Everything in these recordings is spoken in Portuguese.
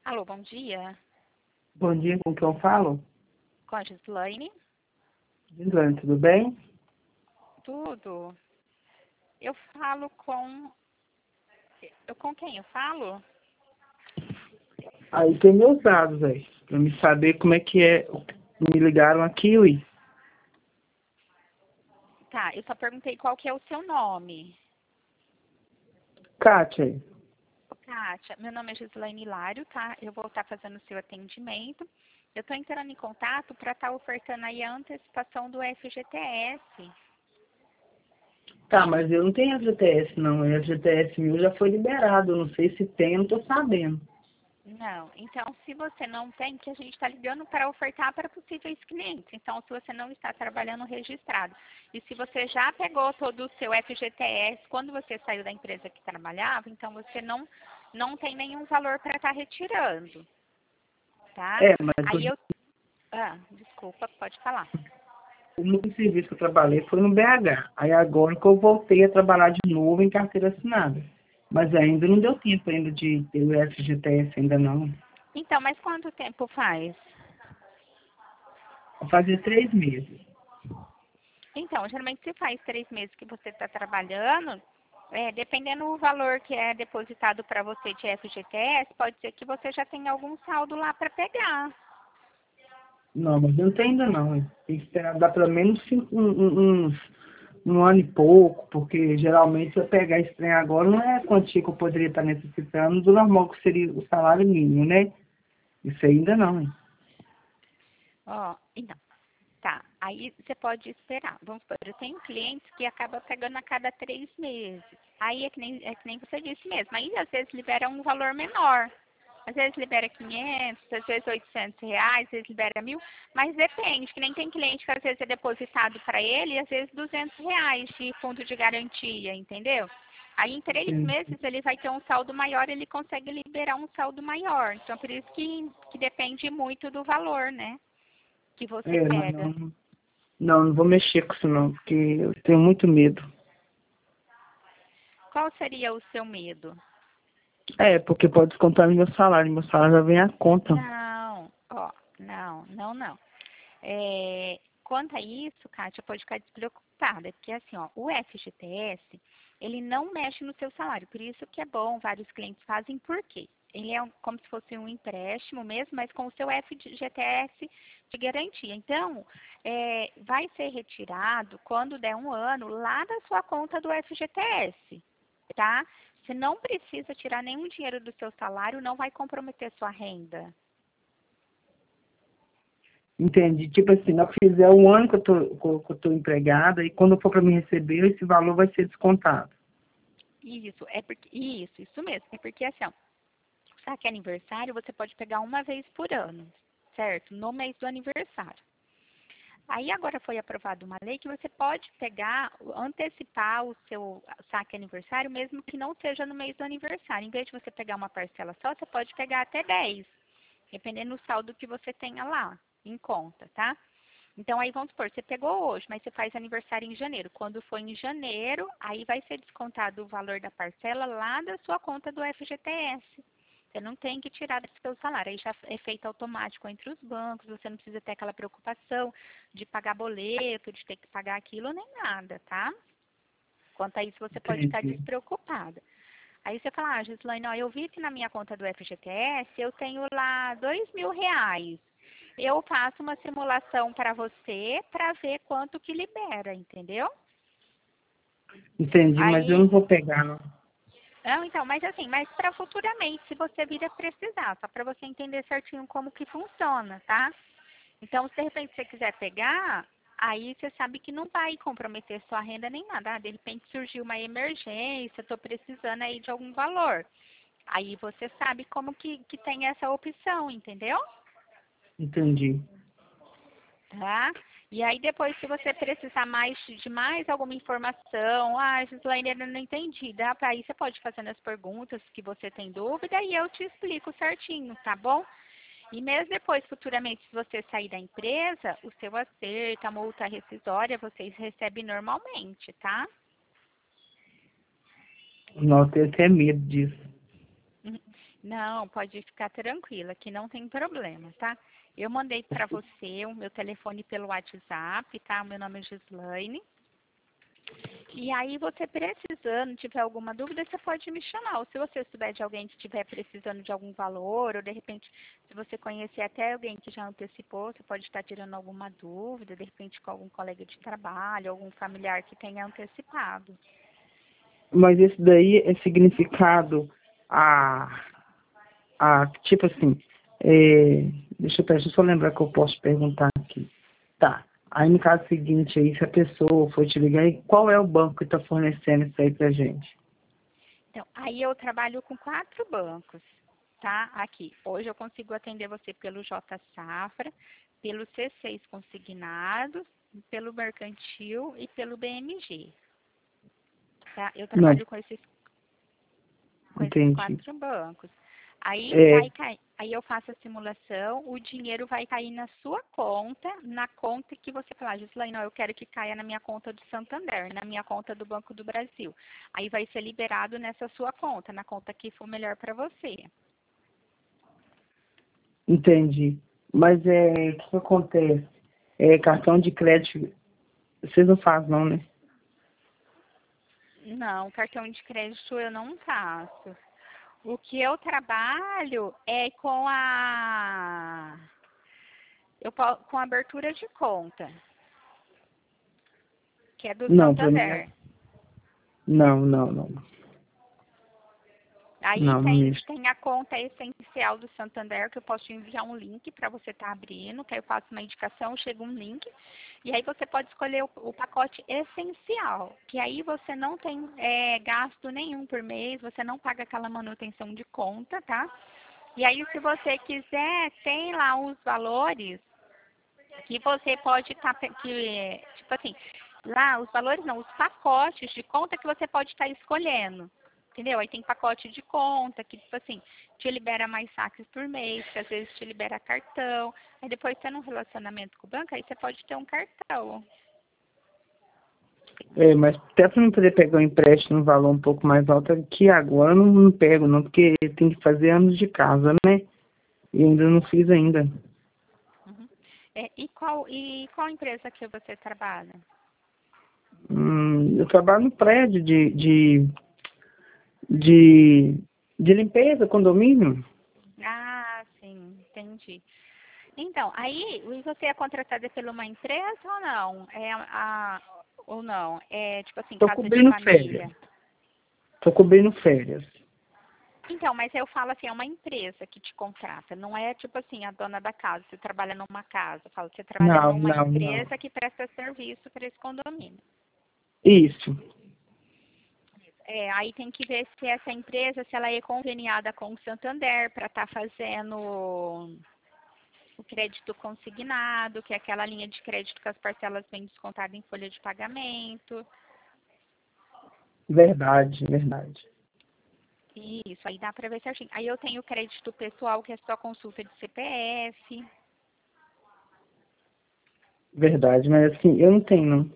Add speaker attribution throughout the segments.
Speaker 1: Alô, bom dia.
Speaker 2: Bom dia, com quem eu falo?
Speaker 1: Com a Gislaine?
Speaker 2: Gislaine, tudo bem?
Speaker 1: Tudo. Eu falo com... com quem eu falo?
Speaker 2: Aí tem meus dados aí, pra me saber como é que é. Me ligaram aqui, ui.
Speaker 1: Tá, eu só perguntei qual que é o seu nome.
Speaker 2: Kátia,
Speaker 1: Kátia, meu nome é Gislaine Hilário, tá? Eu vou estar fazendo o seu atendimento. Eu estou entrando em contato para estar ofertando aí a antecipação do FGTS.
Speaker 2: tá, mas eu não tenho FGTS não, o FGTS meu já foi liberado, eu não sei se tem, eu não tô sabendo.
Speaker 1: Não, então se você não tem, que a gente está ligando para ofertar para possíveis clientes. Então, se você não está trabalhando registrado e se você já pegou todo o seu FGTS quando você saiu da empresa que trabalhava, então você não tem nenhum valor para estar retirando, tá?
Speaker 2: É, mas
Speaker 1: Aí eu... desculpa, pode falar.
Speaker 2: o único serviço que eu trabalhei foi no BH. Aí agora que eu voltei a trabalhar de novo em carteira assinada. Mas ainda não deu tempo ainda de ter o FGTS ainda não.
Speaker 1: Então, mas quanto tempo faz?
Speaker 2: Vai fazer 3 meses.
Speaker 1: Então, geralmente se faz 3 meses que você está trabalhando, dependendo do valor que é depositado para você de FGTS, pode ser que você já tenha algum saldo lá para pegar.
Speaker 2: Não, mas não tem ainda não, hein? Tem que esperar dar pelo menos um ano e pouco, porque geralmente se eu pegar esse trem agora não é a quantia que eu poderia estar necessitando do normal que seria o salário mínimo, né? Isso ainda não, hein?
Speaker 1: Ó, então, tá. Aí você pode esperar. Vamos supor, eu tenho clientes que acabam pegando a cada 3 meses. Aí é que nem você disse mesmo. Aí às vezes libera um valor menor. Às vezes libera 500, às vezes 800 reais, às vezes libera 1.000, mas depende, que nem tem cliente que às vezes é depositado para ele e às vezes 200 reais de fundo de garantia, entendeu? Aí em 3 meses ele vai ter um saldo maior, ele consegue liberar um saldo maior. Então por isso que depende muito do valor, né? Que você
Speaker 2: Mas
Speaker 1: pega.
Speaker 2: não vou mexer com isso não, porque eu tenho muito medo.
Speaker 1: Qual seria o seu medo?
Speaker 2: É, porque pode descontar no meu salário já vem a conta.
Speaker 1: Não, ó, não. Quanto a isso, Kátia, pode ficar despreocupada, porque assim, ó, o FGTS, ele não mexe no seu salário, por isso que é bom, vários clientes fazem, por quê? Ele é como se fosse um empréstimo mesmo, mas com o seu FGTS de garantia. Então, vai ser retirado, quando der um ano, lá da sua conta do FGTS, tá? Você não precisa tirar nenhum dinheiro do seu salário, não vai comprometer sua renda.
Speaker 2: Entendi. Tipo assim, não fizer um ano que eu tô empregada e quando for para me receber, esse valor vai ser descontado.
Speaker 1: Isso, é porque, isso mesmo. É porque assim, ó, sabe que aniversário você pode pegar uma vez por ano, certo? No mês do aniversário. Aí agora foi aprovada uma lei que você pode pegar, antecipar o seu saque aniversário, mesmo que não seja no mês do aniversário. Em vez de você pegar uma parcela só, você pode pegar até 10, dependendo do saldo que você tenha lá em conta, tá? Então aí vamos supor, você pegou hoje, mas você faz aniversário em janeiro. Quando for em janeiro, aí vai ser descontado o valor da parcela lá da sua conta do FGTS. Você não tem que tirar do seu salário. Aí já é feito automático entre os bancos, você não precisa ter aquela preocupação de pagar boleto, de ter que pagar aquilo, nem nada, tá? Quanto a isso, você pode ficar
Speaker 2: Entendi.
Speaker 1: despreocupada. Aí você fala, Gislaine, ó, eu vi que na minha conta do FGTS eu tenho lá 2.000 reais. Eu faço uma simulação para você para ver quanto que libera, entendeu?
Speaker 2: Entendi, mas eu
Speaker 1: Aí,
Speaker 2: não vou pegar, não.
Speaker 1: não, então, mas assim, mas para futuramente, se você vir a precisar, só para você entender certinho como que funciona, tá? Então, se de repente você quiser pegar, aí você sabe que não vai comprometer sua renda nem nada. De repente surgiu uma emergência, estou precisando aí de algum valor. Aí você sabe como que tem essa opção, entendeu?
Speaker 2: Entendi.
Speaker 1: Tá? E aí depois, se você precisar de mais alguma informação, Gislaine, eu não entendi, dá para aí você pode fazer as perguntas que você tem dúvida e eu te explico certinho, tá bom? E mesmo depois, futuramente, se você sair da empresa, o seu acerto, a multa rescisória, vocês recebem normalmente, tá?
Speaker 2: Não, eu tenho até medo disso.
Speaker 1: Uhum. Não, pode ficar tranquila, que não tem problema, tá? Eu mandei para você o meu telefone pelo WhatsApp, tá? O meu nome é Gislaine. E aí, você precisando, tiver alguma dúvida, você pode me chamar. Ou se você souber de alguém que estiver precisando de algum valor, ou de repente, se você conhecer até alguém que já antecipou, você pode estar tirando alguma dúvida, de repente com algum colega de trabalho, algum familiar que tenha antecipado.
Speaker 2: Mas esse daí é significado tipo assim, deixa eu só lembrar que eu posso perguntar aqui. Tá. Aí no caso seguinte aí, se a pessoa for te ligar, aí, qual é o banco que está fornecendo isso aí pra gente?
Speaker 1: Então, aí eu trabalho com 4 bancos, tá? Aqui, hoje eu consigo atender você pelo J Safra, pelo C6 Consignados, pelo Mercantil e pelo BMG, tá? Eu
Speaker 2: Não,
Speaker 1: trabalho com esses
Speaker 2: entendi.
Speaker 1: 4 bancos. Aí
Speaker 2: É,
Speaker 1: vai cair, aí eu faço a simulação, o dinheiro vai cair na sua conta, na conta que você falar, Gislaine, não, eu quero que caia na minha conta do Santander, na minha conta do Banco do Brasil. Aí vai ser liberado nessa sua conta, na conta que for melhor para você.
Speaker 2: entendi. Mas o que acontece? Cartão de crédito, vocês não fazem não, né?
Speaker 1: Não, cartão de crédito eu não faço. O que eu trabalho é com a abertura de conta, que é do
Speaker 2: Não, pra mim
Speaker 1: Santander.
Speaker 2: não, não, não.
Speaker 1: Aí
Speaker 2: Não, não
Speaker 1: tem,
Speaker 2: mexo.
Speaker 1: tem a conta essencial do Santander, que eu posso te enviar um link para você estar abrindo, que aí eu faço uma indicação, chega um link, e aí você pode escolher o pacote essencial, que aí você não tem gasto nenhum por mês, você não paga aquela manutenção de conta, tá? E aí, se você quiser, tem lá os valores que você pode estar, tipo assim, lá os valores não, os pacotes de conta que você pode estar escolhendo. Entendeu? Aí tem pacote de conta que, tipo assim, te libera mais saques por mês, que às vezes te libera cartão. Aí depois, tendo um relacionamento com o banco, aí você pode ter um cartão.
Speaker 2: Mas até para não poder pegar um empréstimo no valor um pouco mais alto, que agora eu não pego não, porque tem que fazer anos de casa, né? E ainda não fiz ainda.
Speaker 1: Uhum. E qual empresa que você trabalha?
Speaker 2: Eu trabalho no prédio de, de limpeza, condomínio.
Speaker 1: Ah, sim, entendi. Então, aí você é contratada por uma empresa ou não? Ou não? É tipo assim,
Speaker 2: Tô
Speaker 1: casa de
Speaker 2: cobrindo férias.
Speaker 1: família.
Speaker 2: Tô cobrindo férias.
Speaker 1: Então, mas eu falo assim, é uma empresa que te contrata, não é tipo assim, a dona da casa, você trabalha numa casa, eu falo, você trabalha
Speaker 2: Não,
Speaker 1: numa
Speaker 2: não, não.
Speaker 1: empresa que presta serviço para esse condomínio.
Speaker 2: Isso.
Speaker 1: Aí tem que ver se essa empresa, se ela é conveniada com o Santander para estar fazendo o crédito consignado, que é aquela linha de crédito que as parcelas vêm descontadas em folha de pagamento.
Speaker 2: Verdade, verdade.
Speaker 1: Isso, aí dá para ver certinho. Aí eu tenho o crédito pessoal, que é só consulta de CPF.
Speaker 2: Verdade, mas assim, eu não tenho, não.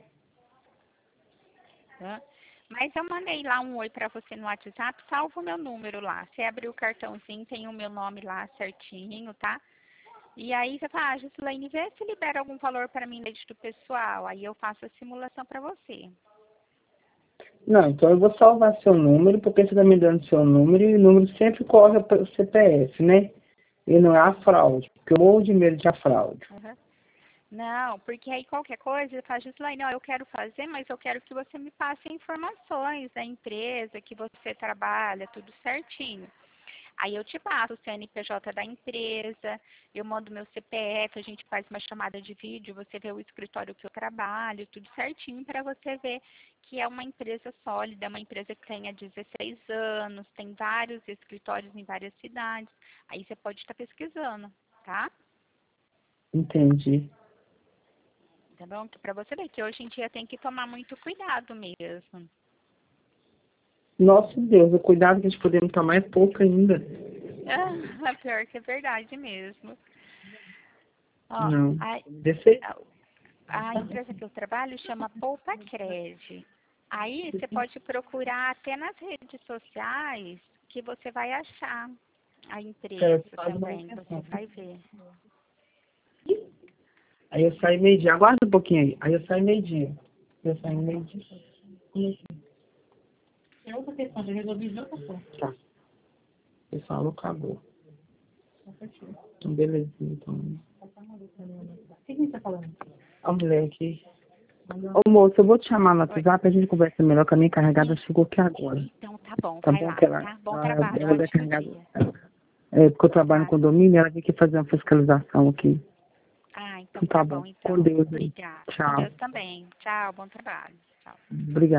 Speaker 1: Tá? Mas eu mandei lá um oi para você no WhatsApp, salva o meu número lá. Você abrir o cartãozinho, tem o meu nome lá certinho, tá? E aí você fala, Gislaine, vê se libera algum valor para mim crédito pessoal. Aí eu faço a simulação para você.
Speaker 2: Não, então eu vou salvar seu número, porque você tá me dando seu número e o número sempre corre para o CPF, né? E não é a fraude, porque eu morro de medo de a fraude.
Speaker 1: Uhum. Não, porque aí qualquer coisa, eu falo, Gislaine, ó, eu quero fazer, mas eu quero que você me passe informações da empresa que você trabalha, tudo certinho. Aí eu te passo o CNPJ da empresa, eu mando meu CPF, a gente faz uma chamada de vídeo, você vê o escritório que eu trabalho, tudo certinho para você ver que é uma empresa sólida, uma empresa que tem há 16 anos, tem vários escritórios em várias cidades. Aí você pode estar pesquisando, tá?
Speaker 2: Entendi.
Speaker 1: Tá bom? Para você ver que hoje em dia tem que tomar muito cuidado mesmo.
Speaker 2: Nossa Deus, o cuidado que a gente podemos tomar é pouco ainda.
Speaker 1: Pior que é verdade mesmo. Ó,
Speaker 2: Não.
Speaker 1: a,
Speaker 2: Desse...
Speaker 1: a empresa que eu trabalho chama Poupa Cred. Aí você pode procurar até nas redes sociais que você vai achar. a empresa
Speaker 2: Certo, faz
Speaker 1: também,
Speaker 2: uma
Speaker 1: você vai ver.
Speaker 2: Aí eu saio meio-dia. Aguarda um pouquinho aí. Aí eu saio meio-dia. Eu saio meio-dia. É outra questão, já resolvi de outra coisa. Tá. O pessoal acabou. Então, beleza. Então. O que você tá falando? A mulher aqui. Ô, moço, eu vou te chamar no WhatsApp, a gente conversa melhor, que a minha encarregada chegou aqui agora.
Speaker 1: Então tá bom,
Speaker 2: Tá
Speaker 1: vai
Speaker 2: bom?
Speaker 1: lá,
Speaker 2: Que ela,
Speaker 1: tá? Bom
Speaker 2: ela,
Speaker 1: trabalho,
Speaker 2: ela é
Speaker 1: ótimo
Speaker 2: encarregada.
Speaker 1: dia.
Speaker 2: É, porque eu trabalho no condomínio, ela veio aqui fazer uma fiscalização aqui.
Speaker 1: Ah, então
Speaker 2: Então
Speaker 1: tá
Speaker 2: tá
Speaker 1: bom,
Speaker 2: bom.
Speaker 1: então.
Speaker 2: Com Deus aí.
Speaker 1: Obrigada. Com
Speaker 2: Tchau.
Speaker 1: Deus também. Tchau, bom trabalho. Tchau.
Speaker 2: Obrigado.